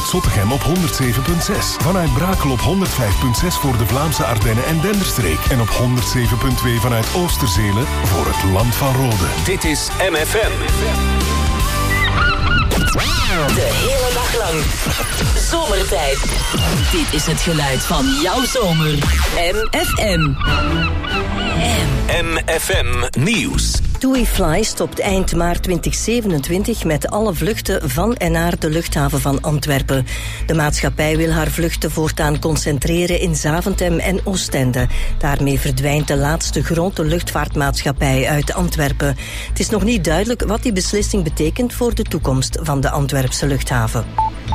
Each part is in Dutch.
vanuit Zottegem op 107.6. Vanuit Brakel op 105.6 voor de Vlaamse Ardennen en Denderstreek. En op 107.2 vanuit Oosterzelen voor het Land van Rode. Dit is MFM. De hele dag lang. Zomertijd. Dit is het geluid van jouw zomer. MFM. MFM Nieuws. TUI stopt eind maart 2027 met alle vluchten van en naar de luchthaven van Antwerpen. De maatschappij wil haar vluchten voortaan concentreren in Zaventem en Oostende. Daarmee verdwijnt de laatste grote luchtvaartmaatschappij uit Antwerpen. Het is nog niet duidelijk wat die beslissing betekent voor de toekomst van de Antwerpse luchthaven.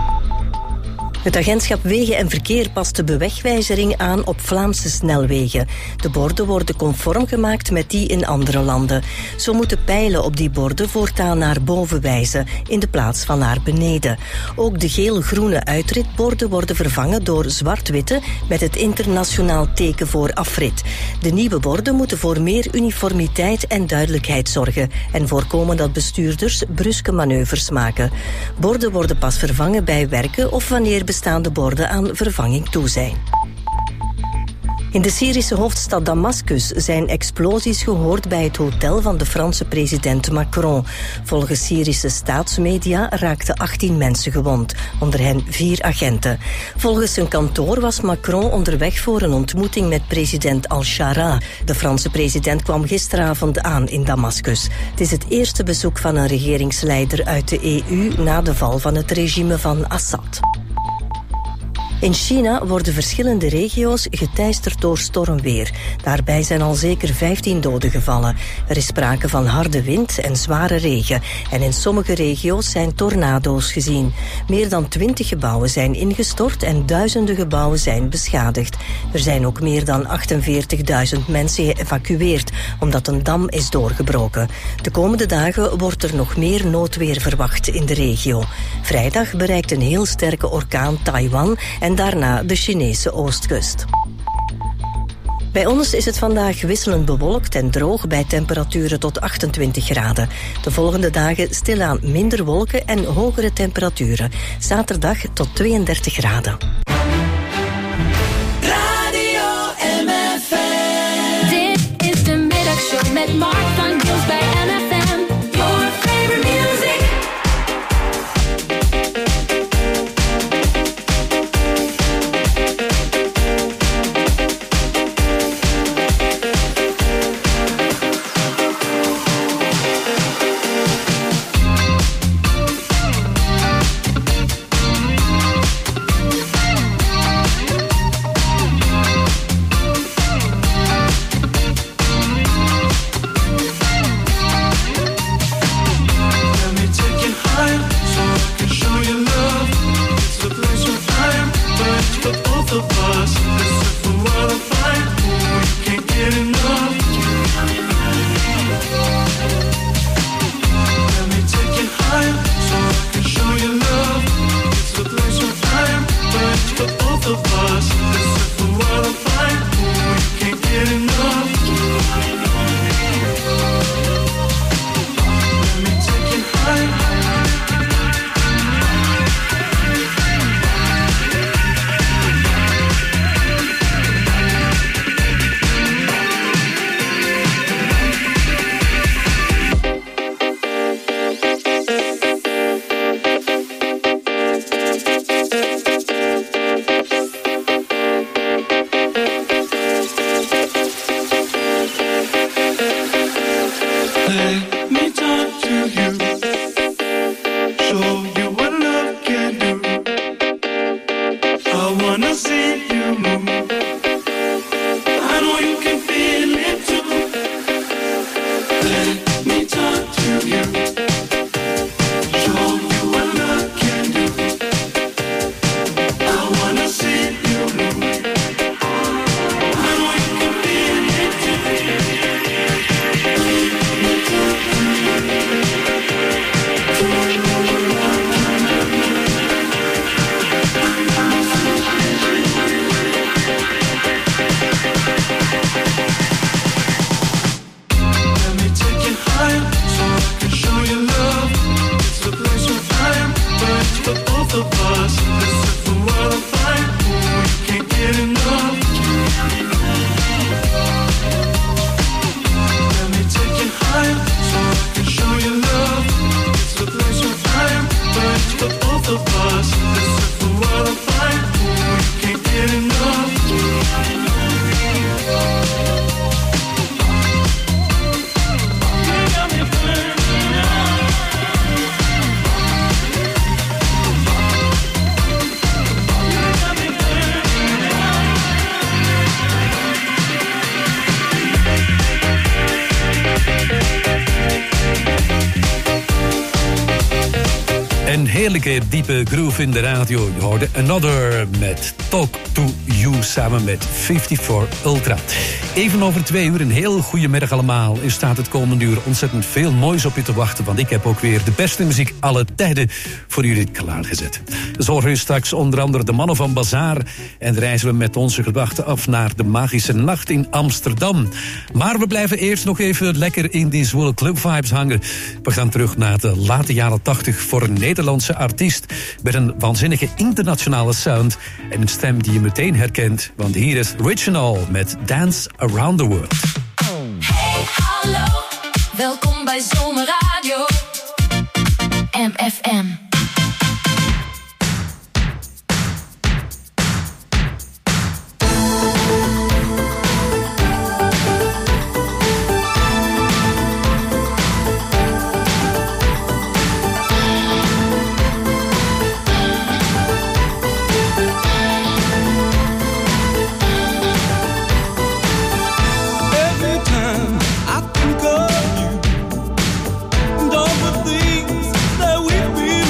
Het agentschap Wegen en Verkeer past de bewegwijzering aan op Vlaamse snelwegen. De borden worden conform gemaakt met die in andere landen. Zo moeten pijlen op die borden voortaan naar boven wijzen, in de plaats van naar beneden. Ook de geel-groene uitritborden worden vervangen door zwart-witte met het internationaal teken voor afrit. De nieuwe borden moeten voor meer uniformiteit en duidelijkheid zorgen en voorkomen dat bestuurders bruske manoeuvres maken. Borden worden pas vervangen bij werken of wanneer bestaande borden aan vervanging toe zijn. In de Syrische hoofdstad Damascus zijn explosies gehoord bij het hotel van de Franse president Macron. Volgens Syrische staatsmedia raakten 18 mensen gewond, onder hen 4 agenten. Volgens zijn kantoor was Macron onderweg voor een ontmoeting met president al-Shara. De Franse president kwam gisteravond aan in Damascus. Het is het eerste bezoek van een regeringsleider uit de EU na de val van het regime van Assad. In China worden verschillende regio's geteisterd door stormweer. Daarbij zijn al zeker 15 doden gevallen. Er is sprake van harde wind en zware regen. En in sommige regio's zijn tornado's gezien. Meer dan 20 gebouwen zijn ingestort en duizenden gebouwen zijn beschadigd. Er zijn ook meer dan 48.000 mensen geëvacueerd, omdat een dam is doorgebroken. De komende dagen wordt er nog meer noodweer verwacht in de regio. Vrijdag bereikt een heel sterke orkaan Taiwan en daarna de Chinese oostkust. Bij ons is het vandaag wisselend bewolkt en droog bij temperaturen tot 28 graden. De volgende dagen stilaan minder wolken en hogere temperaturen. Zaterdag tot 32 graden. Radio MFM. Dit is de middagshow met Mark van Niels bij MFM. Your favorite music. heerlijke diepe groove in de radio. Je hoorde Another met Talk to You samen met 54 Ultra. Even over 2 uur, een heel goede middag allemaal. Er staat het komende uur ontzettend veel moois op je te wachten, want ik heb ook weer de beste muziek alle tijden voor jullie klaargezet. Zo horen we straks onder andere de mannen van Bazaar en reizen we met onze gedachten af naar de magische nacht in Amsterdam. Maar we blijven eerst nog even lekker in die zwoele clubvibes hangen. We gaan terug naar de late jaren 80 voor een Nederlandse artiest met een waanzinnige internationale sound en een stem die je meteen herkent, want hier is Original met Dance Around the World. Hey, hallo, welkom bij Zomerradio MFM. Things that we've been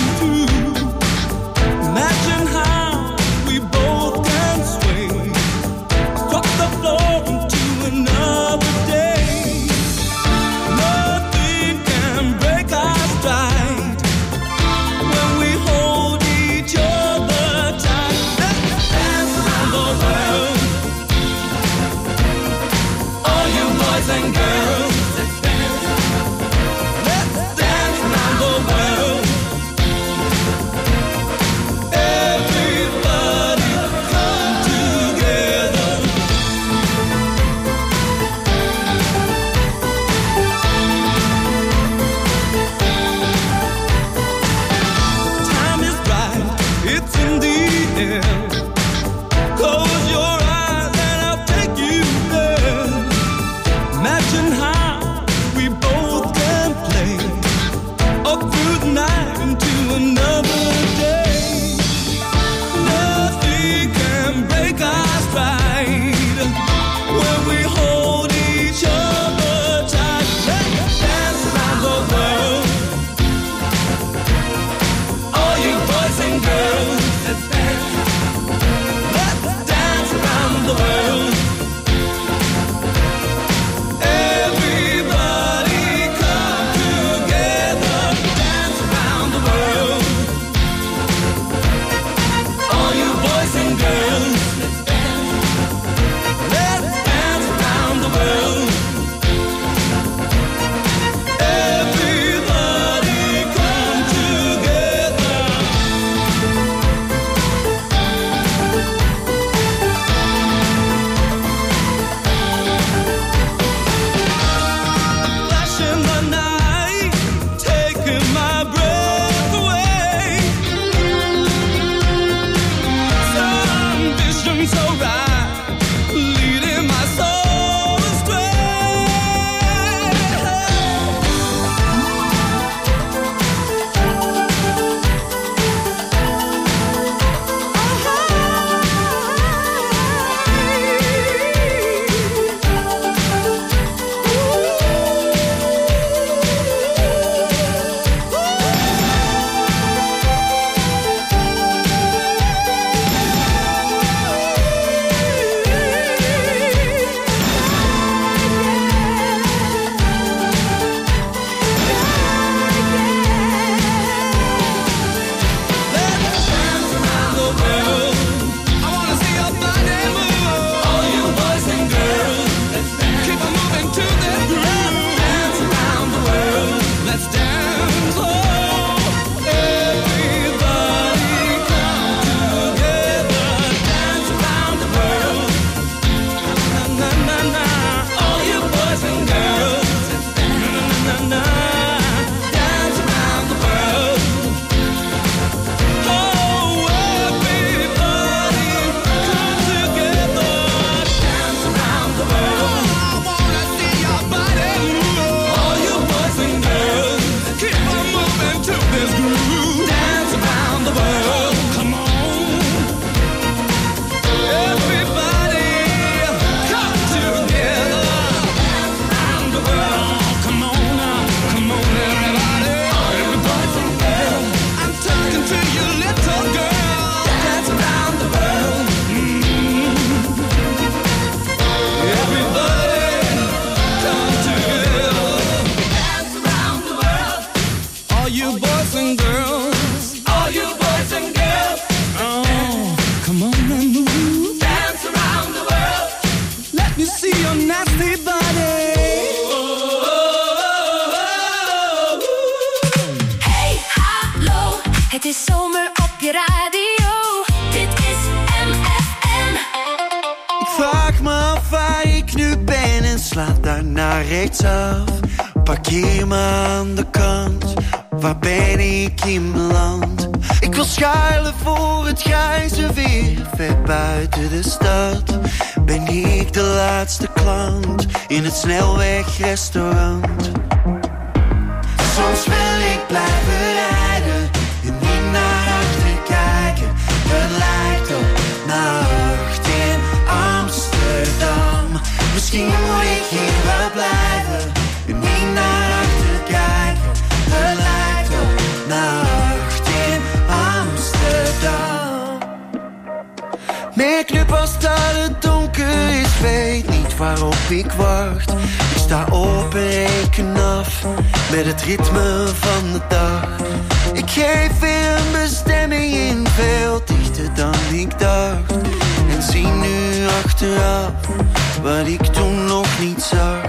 is zomer op je radio. Dit is MFM. Ik vraag me af waar ik nu ben en sla daarna rechtsaf. Parkeer me aan de kant, waar ben ik in beland? Ik wil schuilen voor het grijze weer, ver buiten de stad. Ben ik de laatste klant in het snelwegrestaurant? Soms wil ik blijven rijden en niet naar achter kijken. Het lijkt op nacht in Amsterdam. Misschien moet ik hier wel blijven en niet naar achter kijken. Het lijkt op nacht in Amsterdam. Merk nu pas dat het donker is, weet niet waarop ik wacht. Ik sta op en reken af met het ritme van de dag. Ik geef weer een bestemming in, veel dichter dan ik dacht. En zie nu achteraf wat ik toen nog niet zag.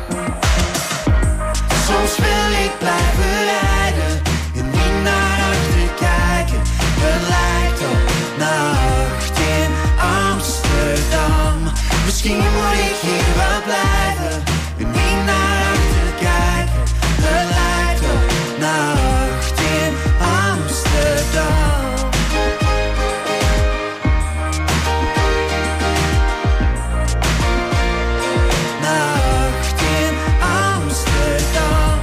Soms wil ik blijven rijden en niet naar achter kijken. Het lijkt op nacht in Amsterdam. Misschien moet ik hier wel blijven en niet naar achter kijken. Het lijkt op nacht in Amsterdam. Nacht in Amsterdam.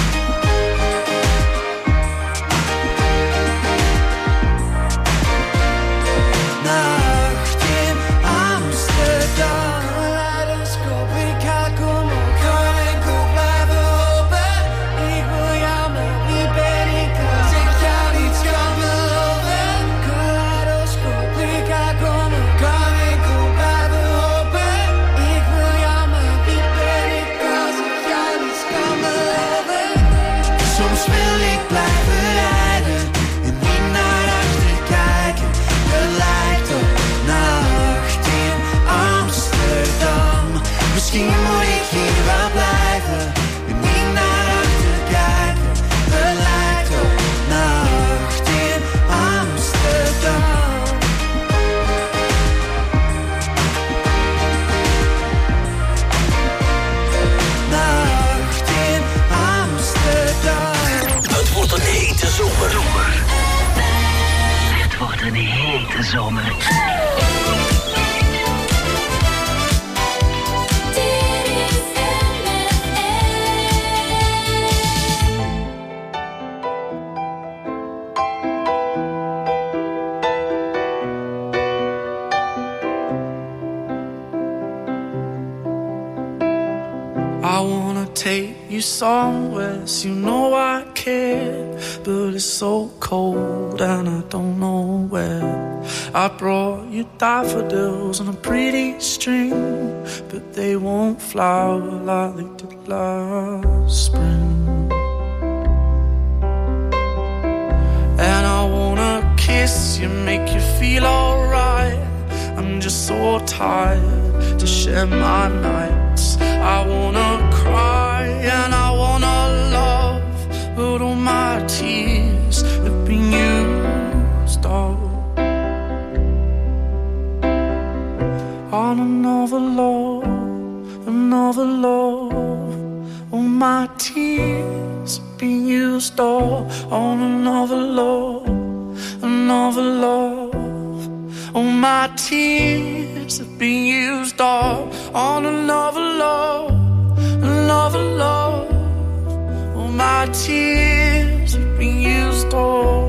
Nacht in Amsterdam. Kaleidoscoop, ik ga komen, kan ik ook blijven hopen. Ik wil jou, maar wie ben ik als ik jou niets kan beloven? Kaleidoscoop, ik ga komen, kan ik ook blijven hopen. Ik wil jou, maar wie ben ik als ik jou niets kan beloven? Soms wil ik blijven rijden en niet naar achter kijken. Het lijkt op nacht in Amsterdam. Misschien moet ik hier wel blijven en niet naar achter kijken. Het lijkt op nacht in Amsterdam. Nacht in Amsterdam. Het wordt een hete zomer. Het wordt een hete zomer. Dit is I wanna take you somewhere, so you know I care. But it's so cold and I don't know where. I brought you daffodils on a pretty string, but they won't flower like they did last spring. And I wanna kiss you, make you feel alright. I'm just so tired to share my nights. I wanna cry and I wanna love, but all my tears have been used up on another love, another love. All my tears have been used up on another love, another love. All my tears have been used up on another love, another love. All my tears have been used up.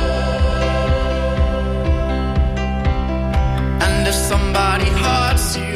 Somebody hurts you,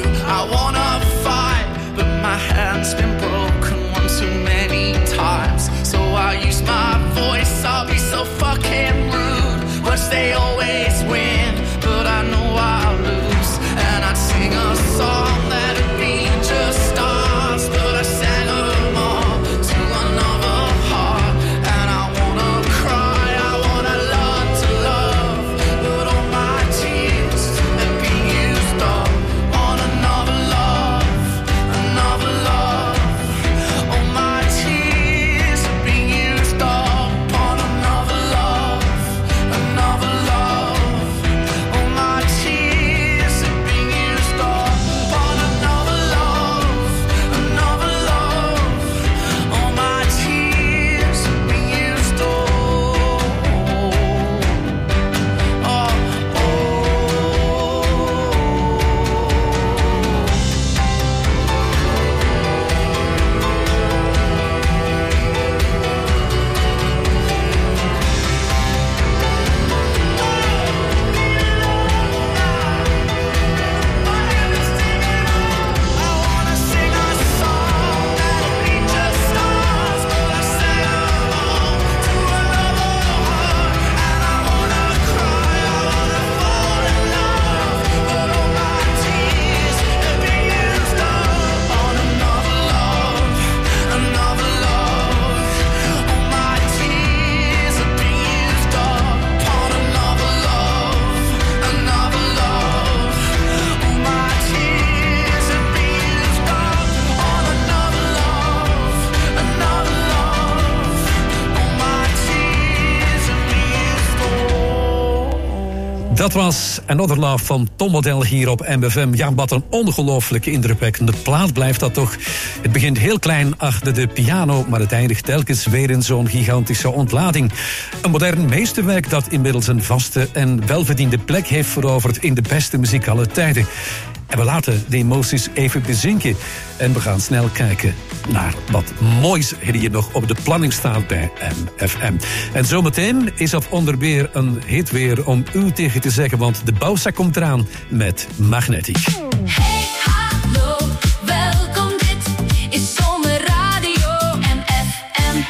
Dat was Another Love van Tom Model hier op MFM. Ja, wat een ongelooflijke indrukwekkende plaat blijft dat toch. Het begint heel klein achter de piano, maar het eindigt telkens weer in zo'n gigantische ontlading. Een modern meesterwerk dat inmiddels een vaste en welverdiende plek heeft veroverd in de beste muziek aller tijden. En we laten de emoties even bezinken. En we gaan snel kijken naar wat moois er hier nog op de planning staat bij MFM. En zometeen is dat onderweer een hit weer om u tegen te zeggen, want de Bouwzak komt eraan met Magnetic. Hey, hallo, welkom, dit is Zomerradio MFM.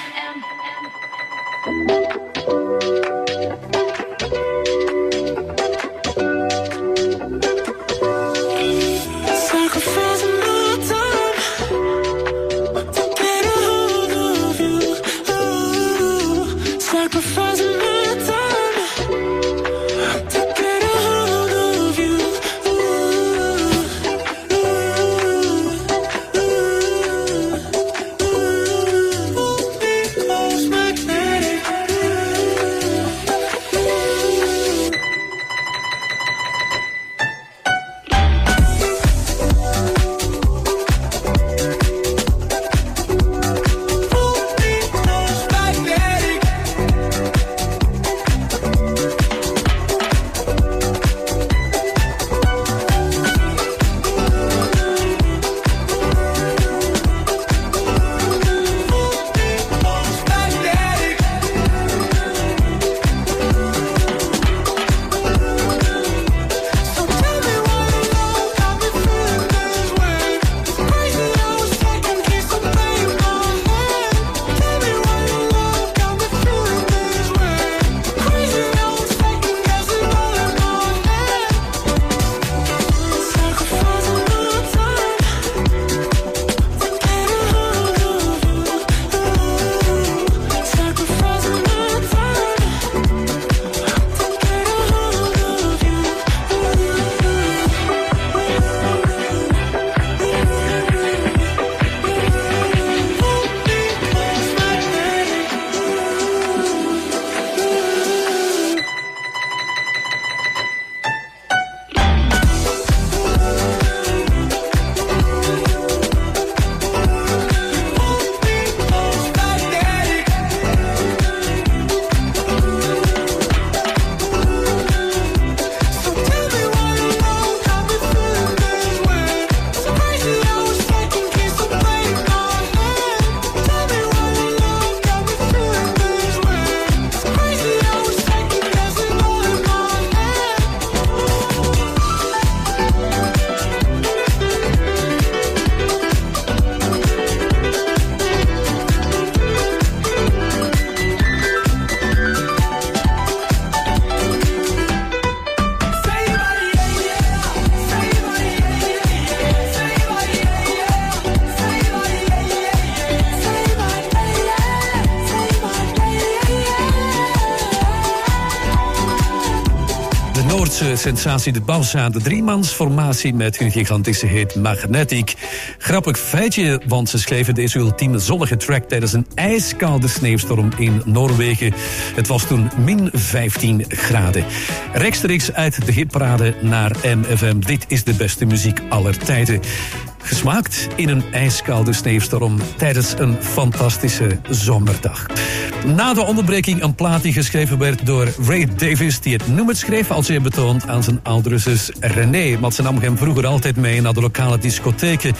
Sensatie de Bouwzak, de driemansformatie met hun gigantische hit Magnetic. Grappig feitje, want ze schreven deze ultieme zonnige track tijdens een ijskoude sneeuwstorm in Noorwegen. Het was toen min 15 graden. Rechtstreeks uit de hitparade naar MFM. Dit is de beste muziek aller tijden. Gesmaakt in een ijskoude sneeuwstorm tijdens een fantastische zomerdag. Na de onderbreking een plaat die geschreven werd door Ray Davies, die het nummer schreef als eerbetoon aan zijn oudere zus René. Want ze nam hem vroeger altijd mee naar de lokale discotheken.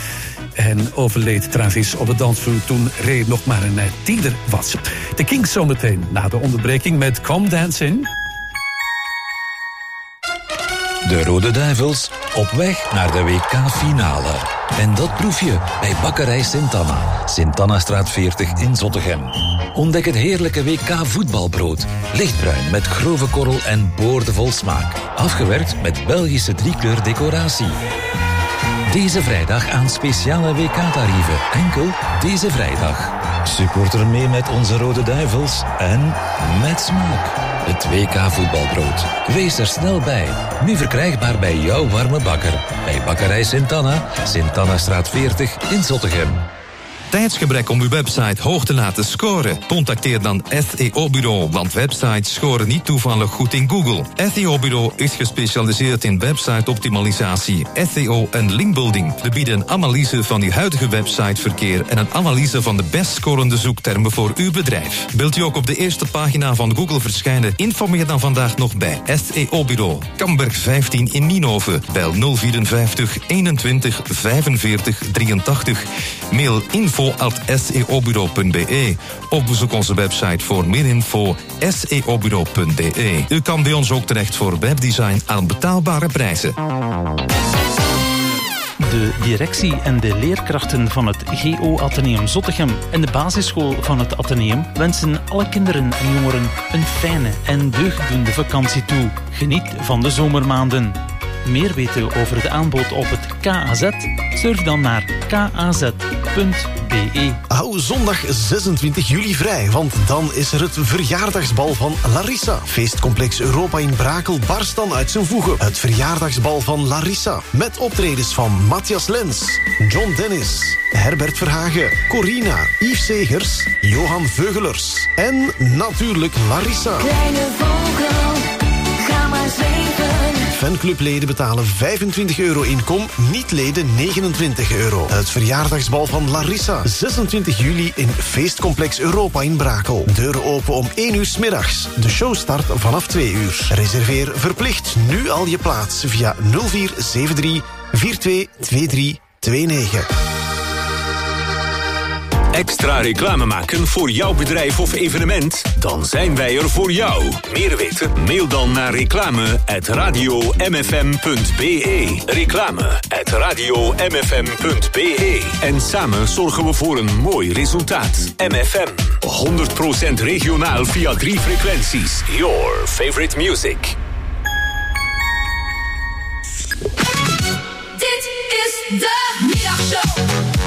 En overleed tragisch op de dansvloer toen Ray nog maar een tiener was. De Kings zometeen na de onderbreking met Come Dance In. De Rode Duivels op weg naar de WK-finale. En dat proef je bij Bakkerij Sint-Anna. Sint-Annastraat 40 in Zottegem. Ontdek het heerlijke WK-voetbalbrood. Lichtbruin met grove korrel en boordevol smaak. Afgewerkt met Belgische driekleur decoratie. Deze vrijdag aan speciale WK-tarieven. Enkel deze vrijdag. Supporter mee met onze Rode Duivels en met smaak. Het WK-voetbalbrood. Wees er snel bij. Nu verkrijgbaar bij jouw warme bakker. Bij Bakkerij Sint-Anna, Sint-Annastraat 40 in Zottegem. tijdsgebrek om uw website hoog te laten scoren? Contacteer dan SEO-bureau, want websites scoren niet toevallig goed in Google. SEO-bureau is gespecialiseerd in website-optimalisatie, SEO en linkbuilding. We bieden een analyse van uw huidige websiteverkeer en een analyse van de best scorende zoektermen voor uw bedrijf. Wilt u ook op de eerste pagina van Google verschijnen? Informeer dan vandaag nog bij SEO-bureau. Kamberg 15 in Nienhoven. Bel 054 21 45 83. Mail info@seobureau.be of bezoek onze website voor meer info seobureau.be. U kan bij ons ook terecht voor webdesign aan betaalbare prijzen. De directie en de leerkrachten van het GO Atheneum Zottegem en de basisschool van het Atheneum wensen alle kinderen en jongeren een fijne en deugddoende vakantie toe. Geniet van de zomermaanden. Meer weten over de aanbod op het KAZ? Surf dan naar kaz.be. Hou zondag 26 juli vrij, want dan is er het verjaardagsbal van Larissa. Feestcomplex Europa in Brakel barst dan uit zijn voegen. Het verjaardagsbal van Larissa. Met optredens van Matthias Lens, John Dennis, Herbert Verhagen, Corina, Yves Segers, Johan Veugelers en natuurlijk Larissa. Kleine vogel, ga maar zweven. Fanclubleden betalen €25 inkom, niet-leden €29. Het verjaardagsbal van Larissa, 26 juli in Feestcomplex Europa in Brakel. Deuren open om 1 uur 's middags. De show start vanaf 2 uur. Reserveer verplicht nu al je plaats via 0473 422329. Extra reclame maken voor jouw bedrijf of evenement? Dan zijn wij er voor jou. Meer weten? Mail dan naar reclame@radiomfm.be. Reclame@radiomfm.be. En samen zorgen we voor een mooi resultaat. MFM. 100% regionaal via 3 frequenties. Your favorite music. Dit is de middagshow.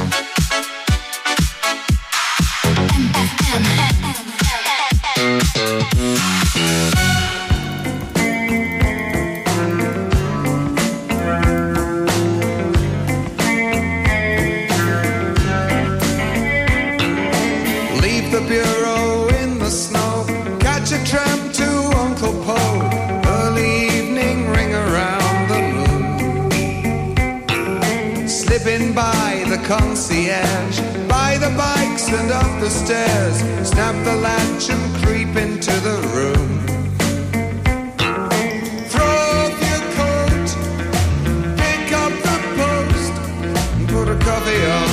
Leave the bureau in the snow, catch a tram to Uncle Poe, early evening ring around the moon, slipping by the concierge, by the bikes and up the stairs, snap the latch and creep into the room. Throw off your coat, pick up the post, and put a coffee on.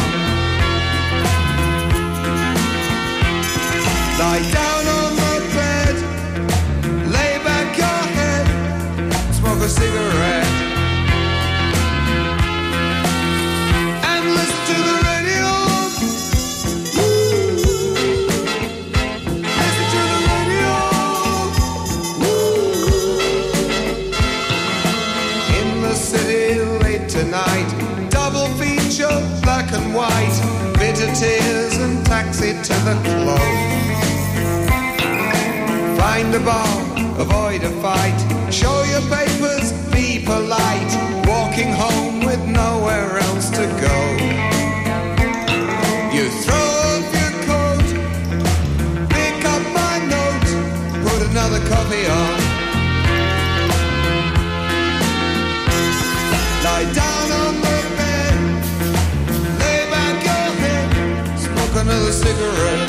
Lie down on the bed, lay back your head, smoke a cigarette, and listen to the radio. Listen to the radio. In the city late tonight, double feature, black and white, bitter tears and taxi to the club. Find a bar, avoid a fight, show your papers, be polite, walking home with nowhere else to go. You throw off your coat, pick up my note, put another coffee on. Lie down on the bed, lay back your head, smoke another cigarette.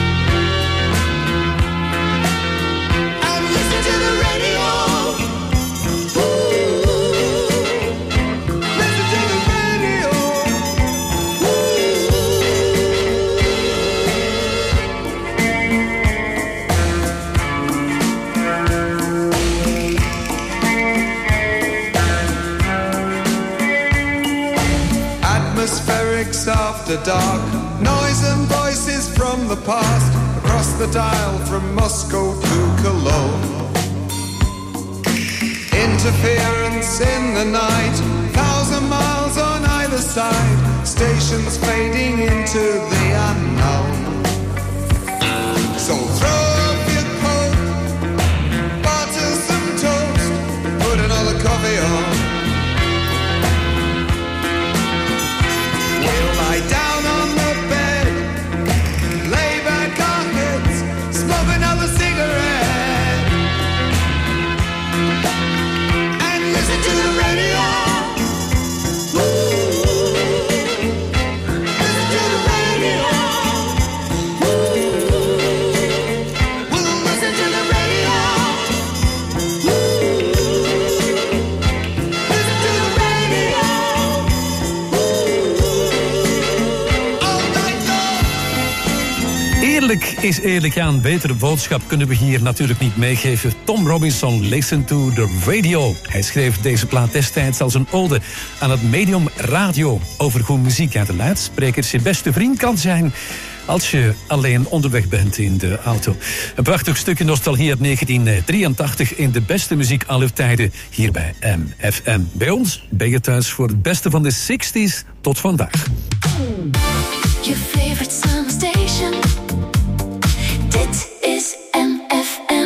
Atmospherics after dark, noise and voices from the past, across the dial from Moscow to Cologne. Interference in the night, 1,000 miles on either side, stations fading into the unknown. So throw off your coat, butter some toast, put another coffee on. We'll lie down on the bed, Eerlijk is eerlijk, ja, een betere boodschap kunnen we hier natuurlijk niet meegeven. Tom Robinson, Listen to the Radio. Hij schreef deze plaat destijds als een ode aan het medium radio. Over hoe muziek uit de luidsprekers je beste vriend kan zijn als je alleen onderweg bent in de auto. Een prachtig stukje nostalgie uit 1983 in de beste muziek aller tijden hier bij MFM. Bij ons ben je thuis voor het beste van de 60s tot vandaag. Your favorite summer station. Dit is MFM.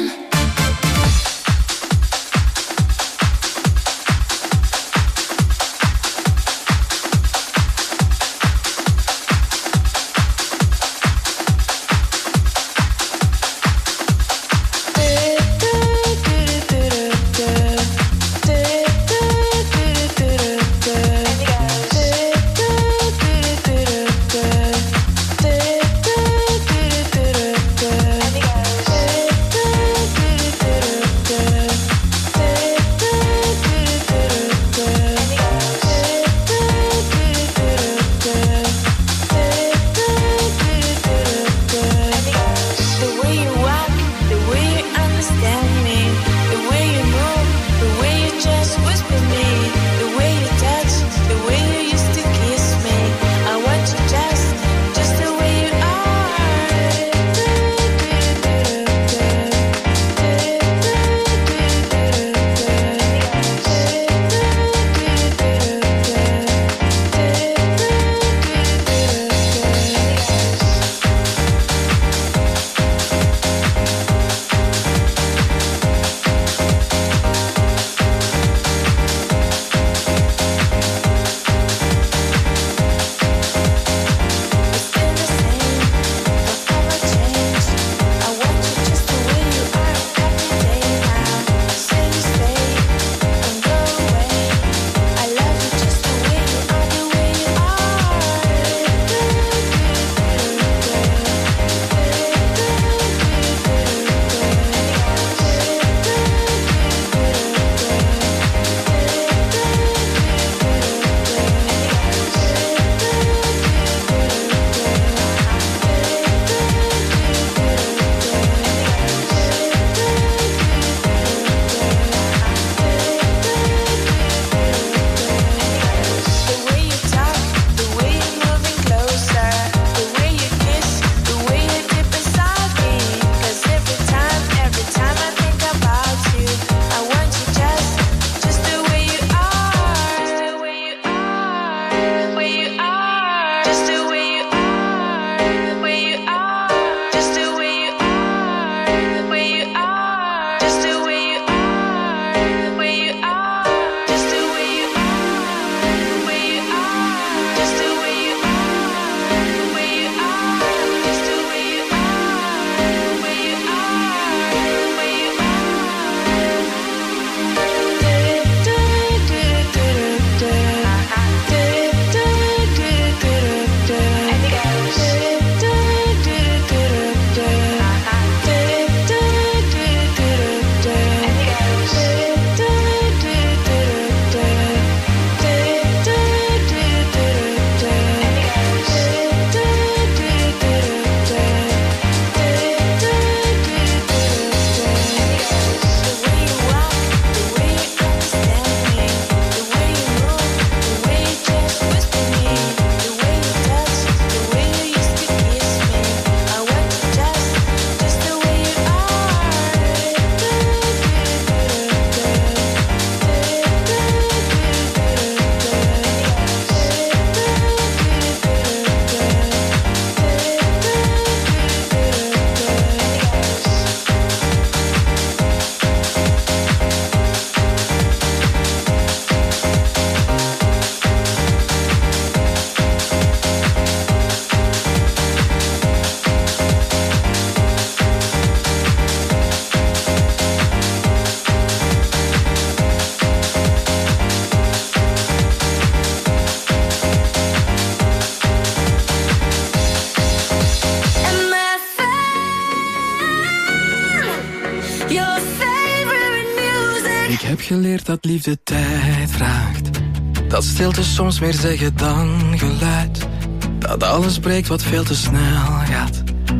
Ik heb geleerd dat liefde tijd vraagt. Dat stilte soms meer zeggen dan geluid. Dat alles breekt wat veel te snel gaat.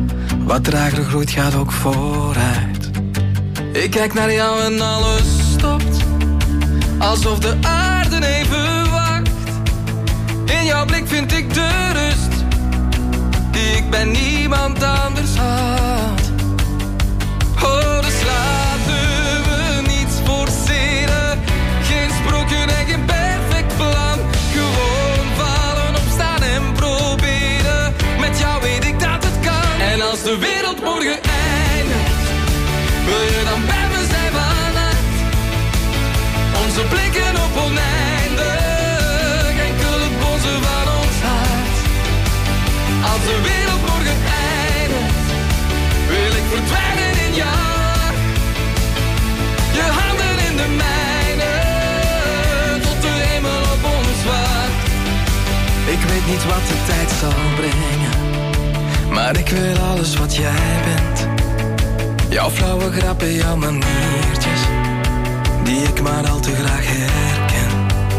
Wat trager groeit gaat ook vooruit. Ik kijk naar jou en alles stopt. Alsof de aarde even wacht. In jouw blik vind ik de rust die ik bij niemand anders had. Oh, dus laten we niets forceren. Geen sprookje en geen perfect plan. Gewoon vallen, opstaan en proberen. Met jou weet ik dat het kan. En als de wereld morgen eindigt, wil je dan bij me zijn vannacht? Onze blikken op oneindig, enkel het bonzen van ons hart. Als de wereld morgen eindigt, wil ik verdwijnen in jou. Je handen in de mijne, tot de hemel op ons wacht. Ik weet niet wat de tijd zal brengen, maar ik wil alles wat jij bent. Jouw flauwe grappen, jouw maniertjes, die ik maar al te graag herken.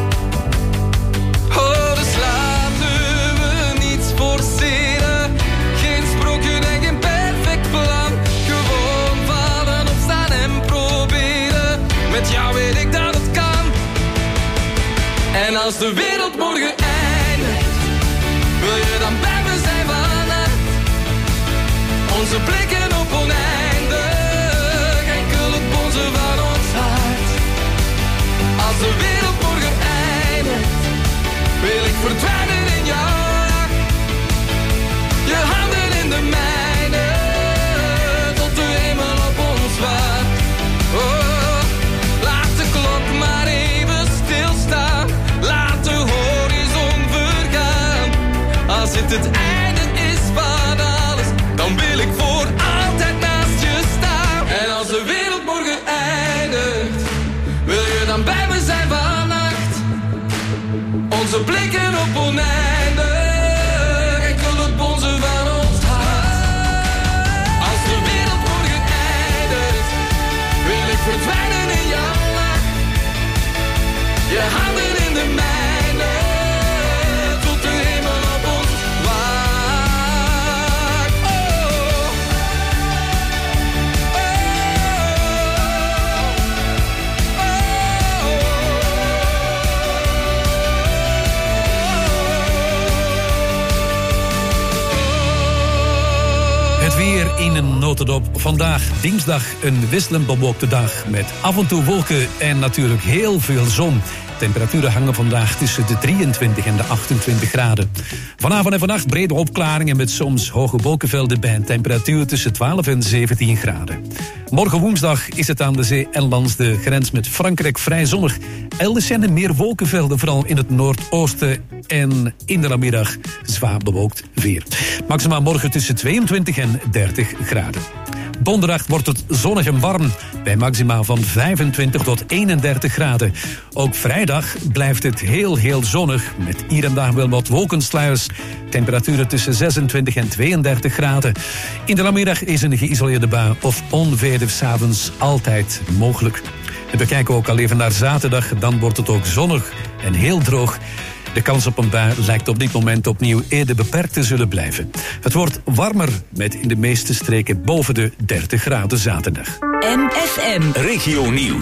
Oh, dus laten we niets forceren. Geen sprookje en geen perfect plan. Gewoon vallen, opstaan en proberen. Met jou weet ik dat het kan. En als de wereld morgen eindigt, wil je dan bij me zijn vannacht? Onze blikken op oneindig, enkel het bonzen van ons hart. Als de wereld morgen eindigt, wil ik verdwijnen in jou. Je handen in de mijne, tot de hemel op ons wacht. Oh, laat de klok maar even stilstaan. Laat de horizon vergaan. Als het het einde is van alles, dan wil ik voor altijd naast je staan. En als de wereld morgen eindigt, wil je dan bij me zijn vannacht? Onze blikken op oneindig, enkel het bonzen van ons hart. Als de wereld morgen eindigt, wil ik verdwijnen in jouw lach. Je handen in de mijne, tot de hemel op ons wacht. Oh. Het weer in een notendop. Vandaag dinsdag een wisselend bewolkte dag met af en toe wolken en natuurlijk heel veel zon. Temperaturen hangen vandaag tussen de 23 en de 28 graden. Vanavond en vannacht brede opklaringen met soms hoge wolkenvelden bij een temperatuur tussen 12 en 17 graden. Morgen woensdag is het aan de zee en langs de grens met Frankrijk vrij zonnig. Elders zijn er meer wolkenvelden, vooral in het noordoosten en in de namiddag zwaar bewolkt weer. Maximaal morgen tussen 22 en 30 graden. Donderdag wordt het zonnig en warm, bij maximaal van 25 tot 31 graden. Ook vrijdag blijft het heel zonnig, met hier en daar wel wat wolkensluiers. Temperaturen tussen 26 en 32 graden. In de namiddag is een geïsoleerde bui of onweer 's avonds altijd mogelijk. En we kijken ook al even naar zaterdag, dan wordt het ook zonnig en heel droog. De kans op een bui lijkt op dit moment opnieuw eerder beperkt te zullen blijven. Het wordt warmer met in de meeste streken boven de 30 graden zaterdag. MFM Regio Nieuws.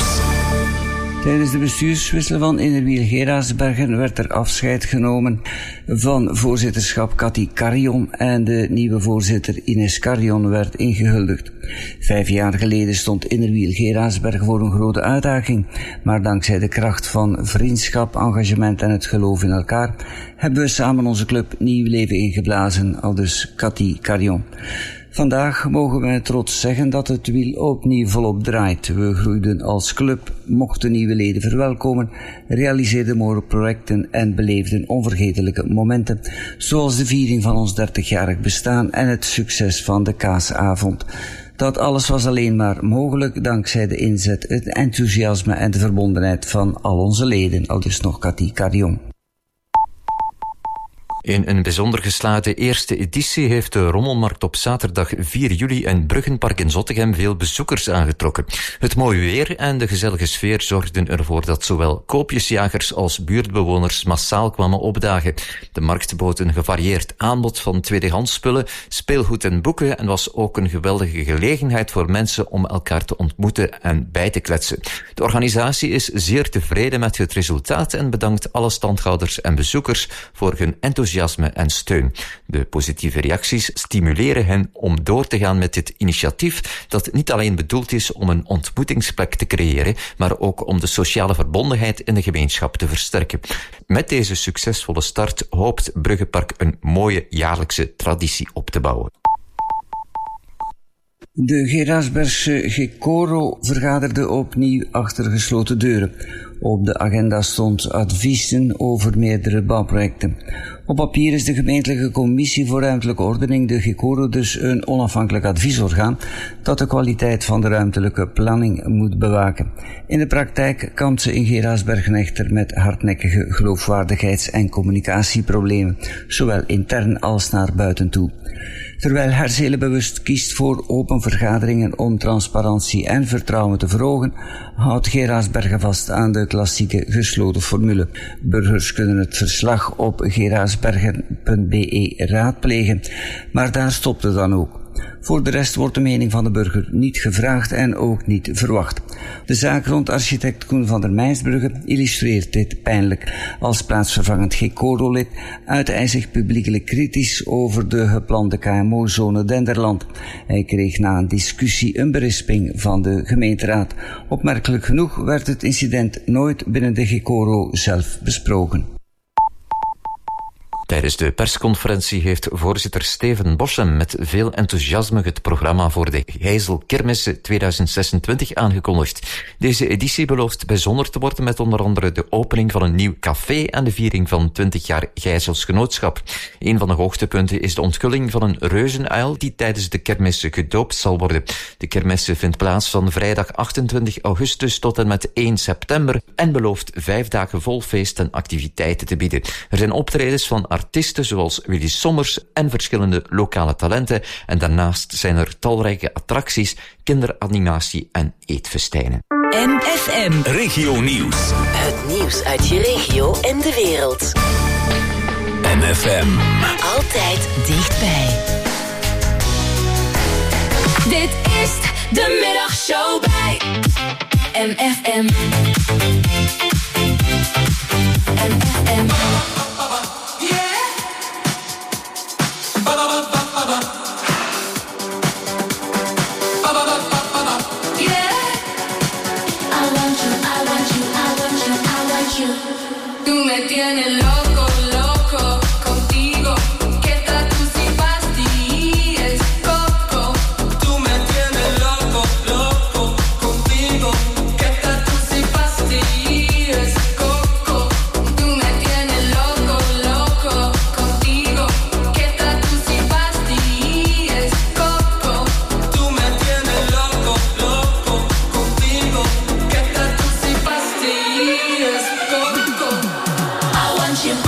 Tijdens de bestuurswissel van Innerwiel Geraardsbergen werd er afscheid genomen van voorzitterschap Cathy Carion en de nieuwe voorzitter Ines Carion werd ingehuldigd. 5 jaar geleden stond Innerwiel Geraardsbergen voor een grote uitdaging, maar dankzij de kracht van vriendschap, engagement en het geloof in elkaar hebben we samen onze club nieuw leven ingeblazen, aldus Cathy Carion. Vandaag mogen we trots zeggen dat het wiel opnieuw volop draait. We groeiden als club, mochten nieuwe leden verwelkomen, realiseerden mooie projecten en beleefden onvergetelijke momenten, zoals de viering van ons 30-jarig bestaan en het succes van de Kaasavond. Dat alles was alleen maar mogelijk dankzij de inzet, het enthousiasme en de verbondenheid van al onze leden, aldus nog Cathy Carion. In een bijzonder geslaagde eerste editie heeft de Rommelmarkt op zaterdag 4 juli in Bruggenpark in Zottegem veel bezoekers aangetrokken. Het mooie weer en de gezellige sfeer zorgden ervoor dat zowel koopjesjagers als buurtbewoners massaal kwamen opdagen. De markt bood een gevarieerd aanbod van tweedehands spullen, speelgoed en boeken en was ook een geweldige gelegenheid voor mensen om elkaar te ontmoeten en bij te kletsen. De organisatie is zeer tevreden met het resultaat en bedankt alle standhouders en bezoekers voor hun enthousiasme en steun. De positieve reacties stimuleren hen om door te gaan met dit initiatief dat niet alleen bedoeld is om een ontmoetingsplek te creëren, maar ook om de sociale verbondenheid in de gemeenschap te versterken. Met deze succesvolle start hoopt Bruggenpark een mooie jaarlijkse traditie op te bouwen. De Geraardsbergse Gekoro vergaderde opnieuw achter gesloten deuren. Op de agenda stond adviezen over meerdere bouwprojecten. Op papier is de gemeentelijke commissie voor ruimtelijke ordening, de Gekoro, dus een onafhankelijk adviesorgaan dat de kwaliteit van de ruimtelijke planning moet bewaken. In de praktijk kampt ze in Geraardsbergen echter met hardnekkige geloofwaardigheids- en communicatieproblemen, zowel intern als naar buiten toe. Terwijl Herzelen bewust kiest voor open vergaderingen om transparantie en vertrouwen te verhogen, houdt Geraardsbergen vast aan de klassieke gesloten formule. Burgers kunnen het verslag op geraardsbergen.be raadplegen, maar daar stopt het dan ook. Voor de rest wordt de mening van de burger niet gevraagd en ook niet verwacht. De zaak rond architect Koen van der Meijsbrugge illustreert dit pijnlijk. Als plaatsvervangend Gekoro-lid uitte hij zich publiekelijk kritisch over de geplande KMO-zone Denderland. Hij kreeg na een discussie een berisping van de gemeenteraad. Opmerkelijk genoeg werd het incident nooit binnen de Gekoro zelf besproken. Tijdens de persconferentie heeft voorzitter Steven Boschem met veel enthousiasme het programma voor de Gijzel Kermissen 2026 aangekondigd. Deze editie belooft bijzonder te worden met onder andere de opening van een nieuw café en de viering van 20 jaar Gijzels Genootschap. Een van de hoogtepunten is de onthulling van een reuzenuil die tijdens de kermissen gedoopt zal worden. De kermissen vindt plaats van vrijdag 28 augustus tot en met 1 september en belooft 5 dagen vol feest en activiteiten te bieden. Er zijn optredens van artiesten zoals Willy Sommers en verschillende lokale talenten. En daarnaast zijn er talrijke attracties, kinderanimatie en eetfestijnen. MFM. Regio Nieuws. Het nieuws uit je regio en de wereld. MFM. Altijd dichtbij. Dit is de middagshow bij MFM. MFM. Tú me tienes loco, loco contigo. ¿Qué tal tú si pastillas, coco? Tú me tienes loco, loco contigo. ¿Qué tal tú si pastillas, coco? Tú me tienes loco, loco contigo. ¿Qué tal tú si pastillas, coco? Tú me tienes loco, loco contigo. ¿Qué tal tú si pastillas, coco? I want you.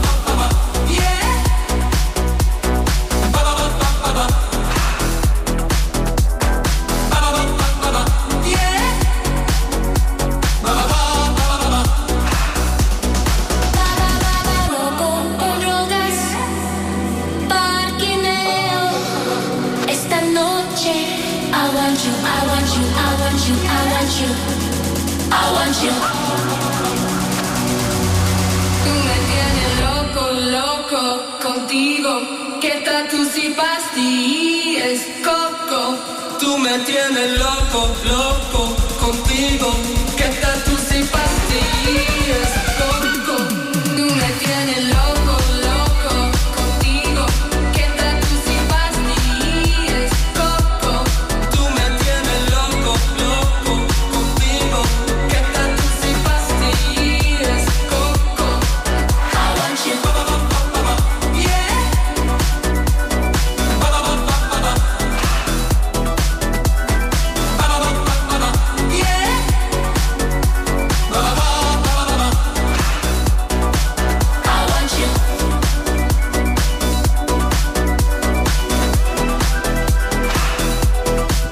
Tú me tienes loco, loco contigo. ¿Qué tal tú si pastillas, coco? Tú me tienes loco, loco contigo. ¿Qué tal tú si pastillas, coco? Tú me tienes loco, loco contigo. ¿Qué tal tú si pastillas, coco? Tú me tienes loco, loco contigo. ¿Qué tal tú si pastillas, coco? I want you.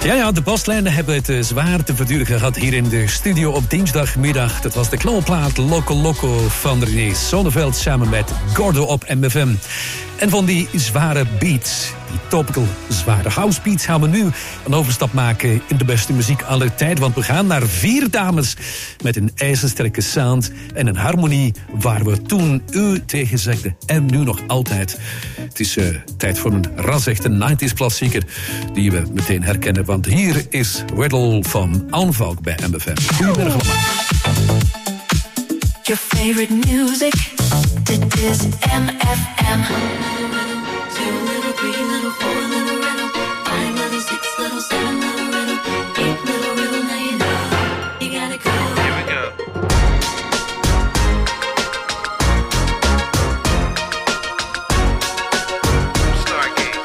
Ja, de postlijnen hebben het zwaar te verduren gehad hier in de studio op dinsdagmiddag. Dat was de knalplaat Loco Loco van René Sonneveld samen met Gordo op MFM. En van die zware beats, die topical zware house beats, gaan we nu een overstap maken in de beste muziek aller tijd. Want we gaan naar 4 dames met een ijzersterke sound en een harmonie waar we toen u tegen zegden en nu nog altijd. Het is tijd voor een ras-echte 90s klassieker die we meteen herkennen. Want hier is Weddle van Anvalk bij MFM. Goedemiddag allemaal. Your favorite music, dit is MFM. 2 little, 3 little, 4 little riddle, 5 little, 6 little, 7 little riddle, 8 little riddle, now you know you gotta go. Here we go. Stargate.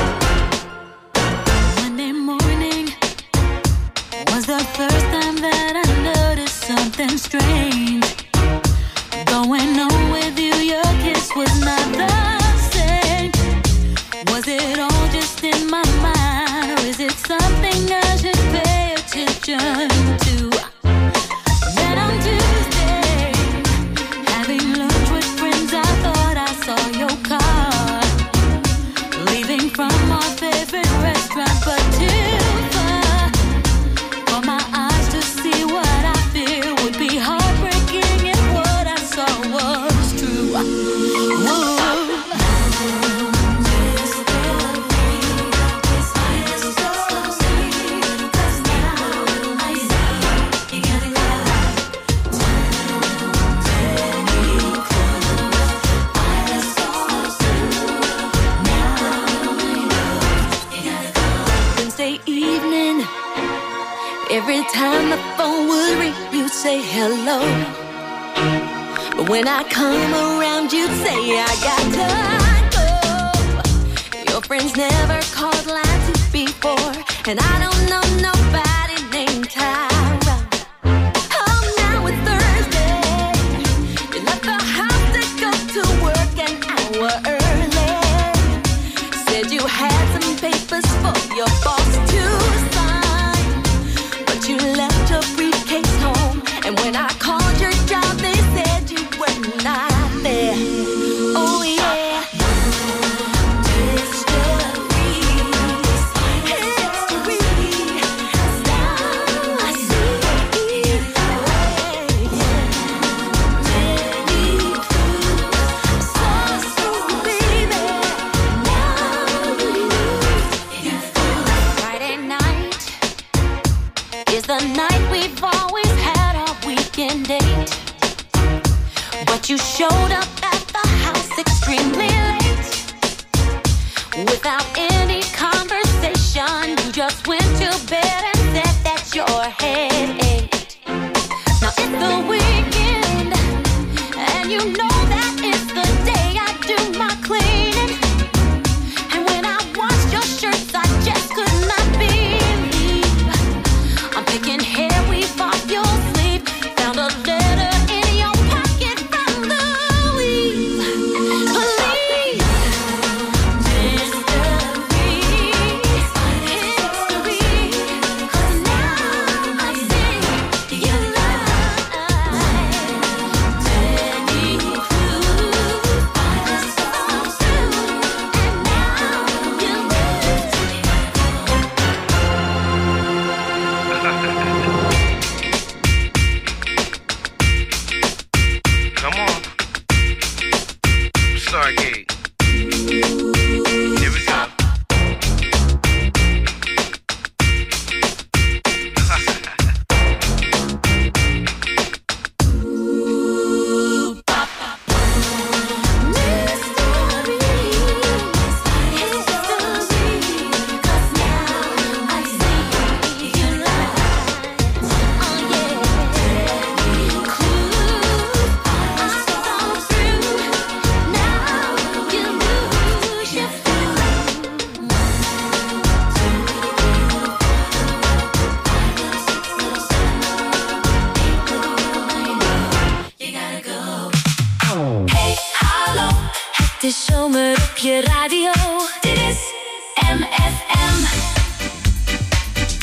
Monday morning was the first time that I noticed something strange. Going on with you, your kiss was not the same. Was it all just in my mind, or is it something I should pay attention to? Then on Tuesday, having lunch with friends, I thought I saw your car leaving from our favorite restaurant, but too far for my eyes to see what I fear would be heartbreaking if what I saw was true. Whoa. Wednesday evening, every time the phone would ring, you'd say hello. But when I come around, you'd say I got to go. Your friends never called lines before, and I don't know nobody named Tyra. Oh, now it's Thursday. You left the house to go to work an hour early. Said you had some papers for your boss to sign, but you left your briefcase home. And when I called your job, they said you were not there. Oh yeah. Friday night is the night we've always had our weekend date, but you showed up at the house extremely late. Without any conversation, you just went to bed and said that your head ached. Now it's the weekend, and you know that it's the day I do my cleaning. And when I washed your shirts, I just could not believe I'm picking hair weave off your sleeve. Found a letter in your pocket from Louise. Please, mystery, history, 'cause now I see you lie. Many clues I just saw through, and now you lose. Come on. Stargate. Here we go. Het is zomer op je radio. Dit is MFM.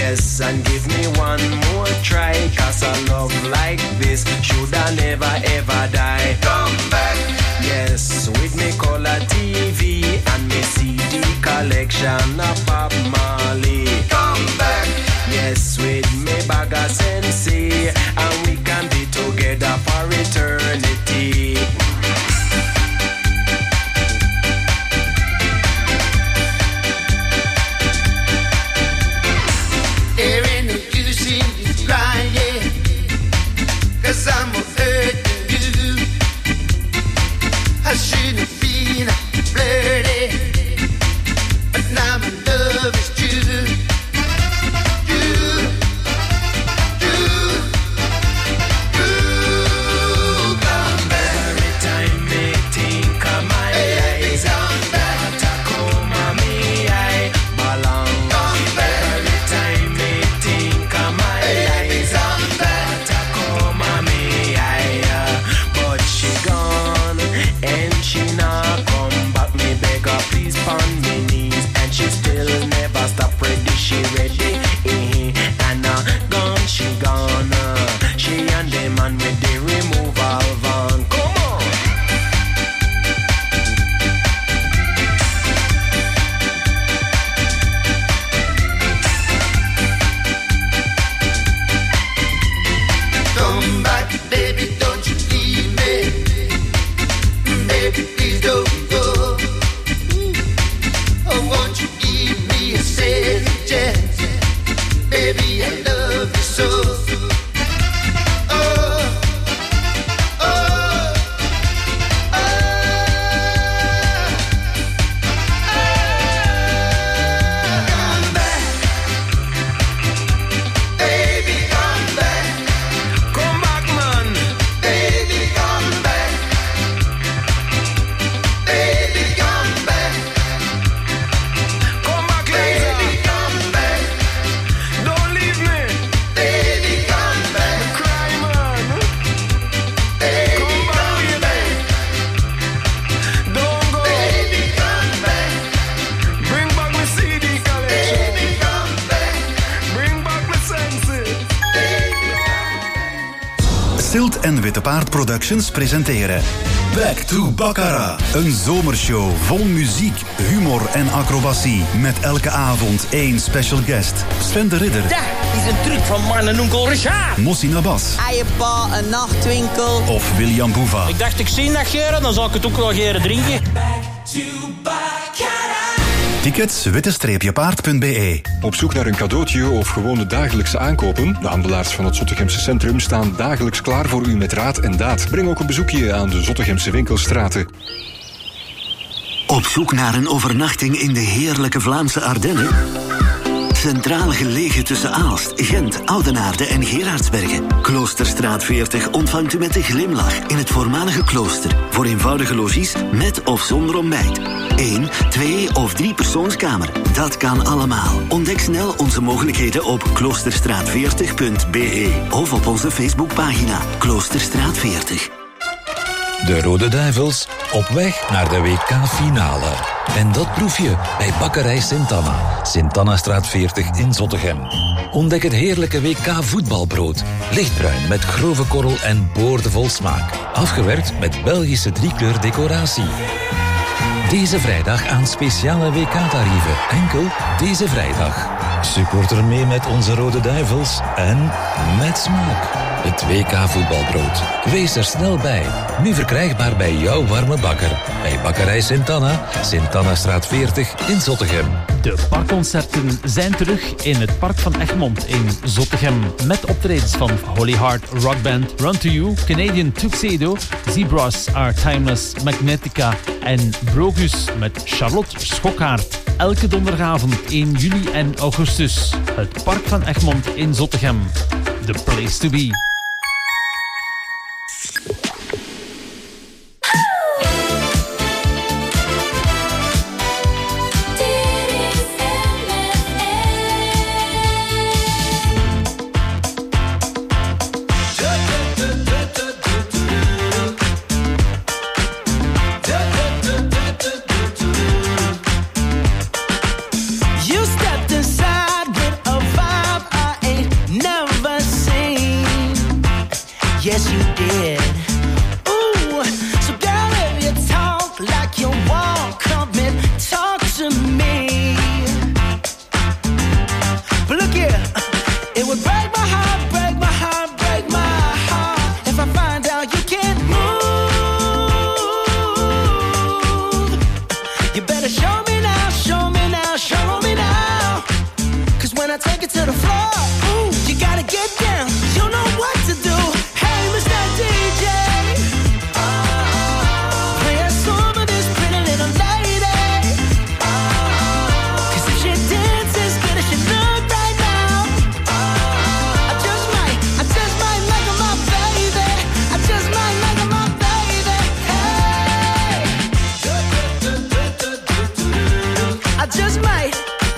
Yes, and give me one more try, 'cause a love like this should I never ever die. Come back. Yes, with me color TV and me CD collection of Bob Marley. Come back. Yes, with me bag of Sensei, and we can be together for eternity. There ain't no use in you crying, 'cause I'm hurting you. I shouldn't have been flirty, but now my love is true. Silt en Witte Paard Productions presenteren Back to Baccarat. Een zomershow vol muziek, humor en acrobatie. Met elke avond één special guest. Sven de Ridder. Dat is een truc van mijn en onkel Richard. Mossi Nabas. Eiepa, een nachtwinkel. Of William Boeva. Ik dacht, ik zie dat geren, dan zal ik het ook wel geren drinken. Tickets witte-paard.be. Op zoek naar een cadeautje of gewone dagelijkse aankopen? De handelaars van het Zottegemse centrum staan dagelijks klaar voor u met raad en daad. Breng ook een bezoekje aan de Zottegemse winkelstraten. Op zoek naar een overnachting in de heerlijke Vlaamse Ardennen? Centraal gelegen tussen Aalst, Gent, Oudenaarde en Gerardsbergen. Kloosterstraat 40 ontvangt u met een glimlach in het voormalige klooster. Voor eenvoudige logies met of zonder ontbijt. 1, 2 of 3 persoonskamer. Dat kan allemaal. Ontdek snel onze mogelijkheden op kloosterstraat40.be of op onze Facebookpagina Kloosterstraat 40. De Rode Duivels op weg naar de WK-finale. En dat proef je bij Bakkerij Sint-Anna. Sint-Annastraat 40 in Zottegem. Ontdek het heerlijke WK-voetbalbrood. Lichtbruin met grove korrel en boordevol smaak. Afgewerkt met Belgische driekleur decoratie. Deze vrijdag aan speciale WK-tarieven. Enkel deze vrijdag. Supporter mee met onze Rode Duivels en met smaak. Het WK-voetbalbrood. Wees er snel bij. Nu verkrijgbaar bij jouw warme bakker. Bij Bakkerij Sint-Anna, Sint-Annastraat 40 in Zottegem. De parkconcerten zijn terug in het Park van Egmond in Zottegem. Met optredens van Holy Heart Rock Band, Run to You, Canadian Tuxedo, Zebras Are Timeless, Magnetica en Brogus met Charlotte Schokkaert. Elke donderdagavond 1 juli en augustus. Het Park van Egmond in Zottegem. The place to be. You stepped inside with a vibe it to the floor, ooh, you gotta get down. You know what to do. Hey, Mr. DJ, play a song for this pretty little lady. 'Cause if she dances as good as she look right now, I just might make her my baby. I just might make her my baby. Hey, I just might.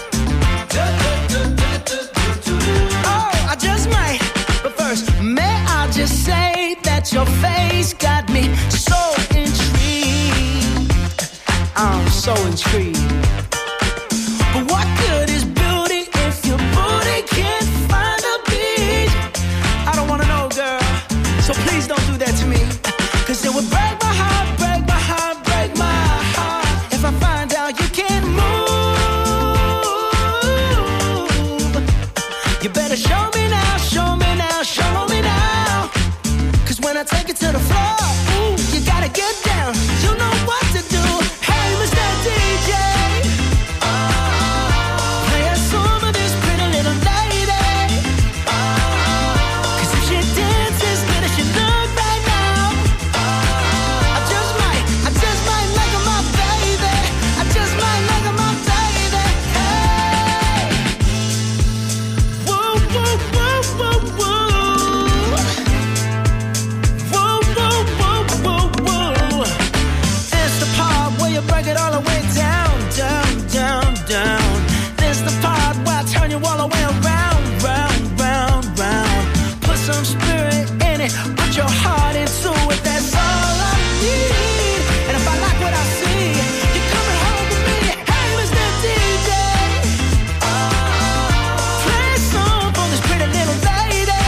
Oh, I just might. But first, may I just say that your face got me so intrigued. I'm so intrigued. But what good is beauty if your booty can't find a beat? I don't wanna know, girl, so please don't do that to me. 'Cause it would break my heart, break my heart, break my heart if I find out you can't move. You better show me now, show me now, show me now. 'Cause when I take it to the floor, ooh, you gotta get down. You know what to do. Hey, Mr. DJ, play a song for this pretty little lady. 'Cause if she dances as good as she look right now, I just might make her my baby. I just might make her my baby. Hey, whoa, whoa, whoa, whoa, whoa. Whoa, whoa, whoa, whoa, whoa. This the part where you break it all the way down, down, down, down. This the part where I turn you all the way around, round, round, round. Put some spirit in it, put your heart into it. That's all I need. And if I like what I see, you're coming home with me. Hey, Mr. DJ, play a song for this pretty little lady.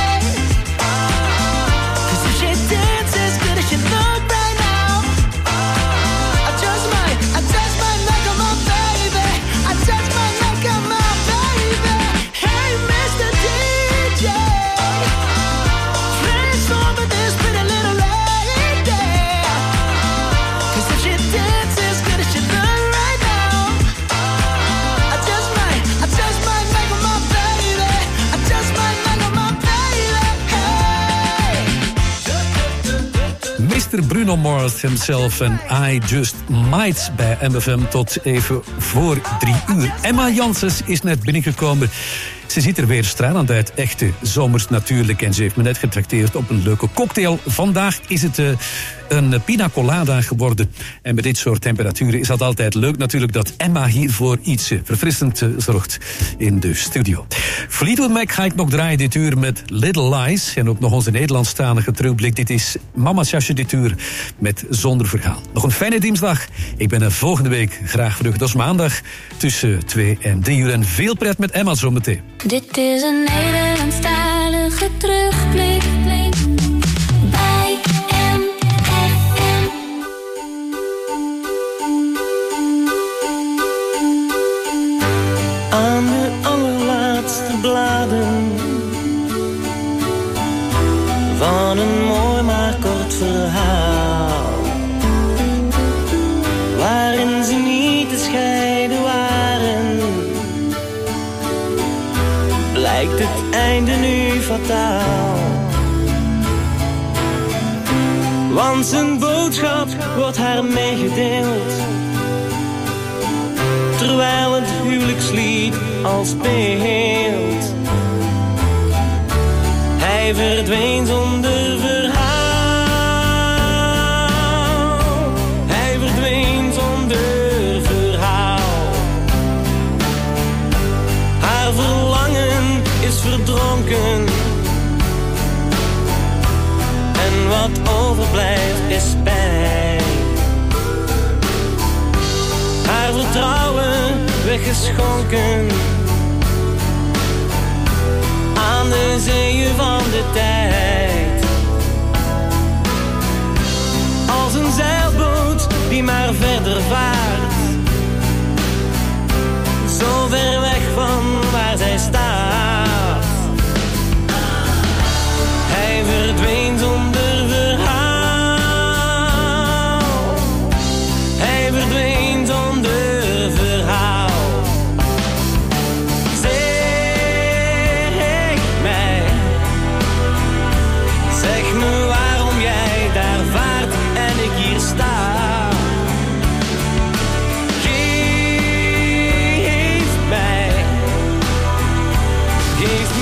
'Cause if she dances as good as she look right now, I just might make her my baby. I just might make her my baby. Hey, Mr. DJ, play a song for this pretty little lady. 'Cause if she dances as good as she look right now, I just might make her my baby. I just might make her my baby. Hey. Mr. Bruno Mars himself en I Just Might bij MFM tot even voor 3 uur. Emma Janssens is net binnengekomen. Ze ziet er weer stralend uit, echte zomers natuurlijk. En ze heeft me net getrakteerd op een leuke cocktail. Vandaag is het een pina colada geworden. En met dit soort temperaturen is dat altijd leuk natuurlijk dat Emma hiervoor iets verfrissend zorgt in de studio. Fleetwood Mac ga ik nog draaien dit uur met Little Lies. En ook nog onze Nederlandstalige terugblik. Dit is Mama's Jasje dit uur met Zonder Verhaal. Nog een fijne dinsdag. Ik ben er volgende week graag terug. Dat is maandag tussen 2 en 3 uur. En veel pret met Emma zometeen. Dit is een Nederlandstalige terugblik bij MFM. Aan de allerlaatste bladen van een mooi maar kort verhaal, waarin ze niet te scheiden waren, lijkt het einde nu fataal. Want zijn boodschap wordt haar meegedeeld, terwijl het huwelijkslied al speelt. Hij verdween zonder verhaal. Hij verdween zonder verhaal. Haar verlangen is verdronken. En wat overblijft is pijn. Haar vertrouwen weggeschonken.